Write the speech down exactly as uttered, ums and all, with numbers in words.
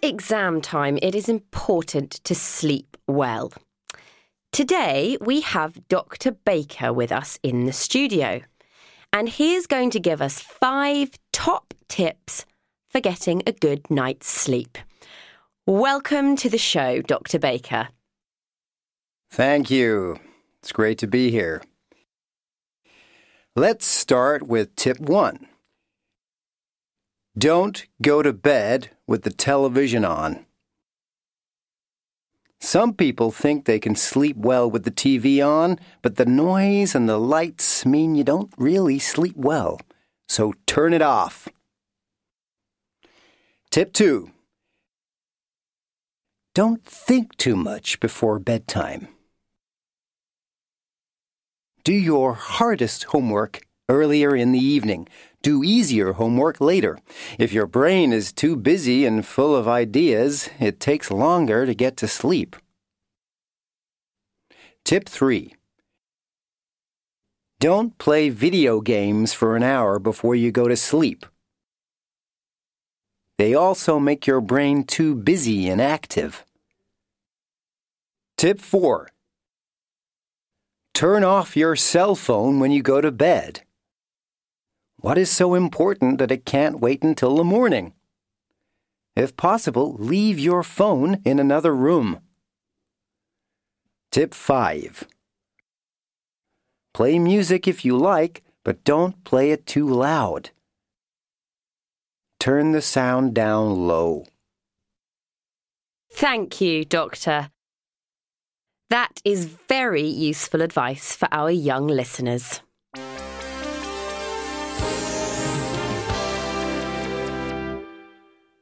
exam time, it is important to sleep well. Today, we have Doctor Baker with us in the studio, and he is going to give us five top tips for getting a good night's sleep. Welcome to the show, Doctor Baker. Thank you. It's great to be here. Let's start with tip one. Don't go to bed with the television on. Some people think they can sleep well with the T V on, but the noise and the lights mean you don't really sleep well. So turn it off. Tip two. Don't think too much before bedtime. Do your hardest homework earlier in the evening. Do easier homework later. If your brain is too busy and full of ideas, it takes longer to get to sleep. Tip three. Don't play video games for an hour before you go to sleep. They also make your brain too busy and active. Tip four. Turn off your cell phone when you go to bed. What is so important that it can't wait until the morning? If possible, leave your phone in another room. Tip five. Play music if you like, but don't play it too loud. Turn the sound down low. Thank you, Doctor. That is very useful advice for our young listeners.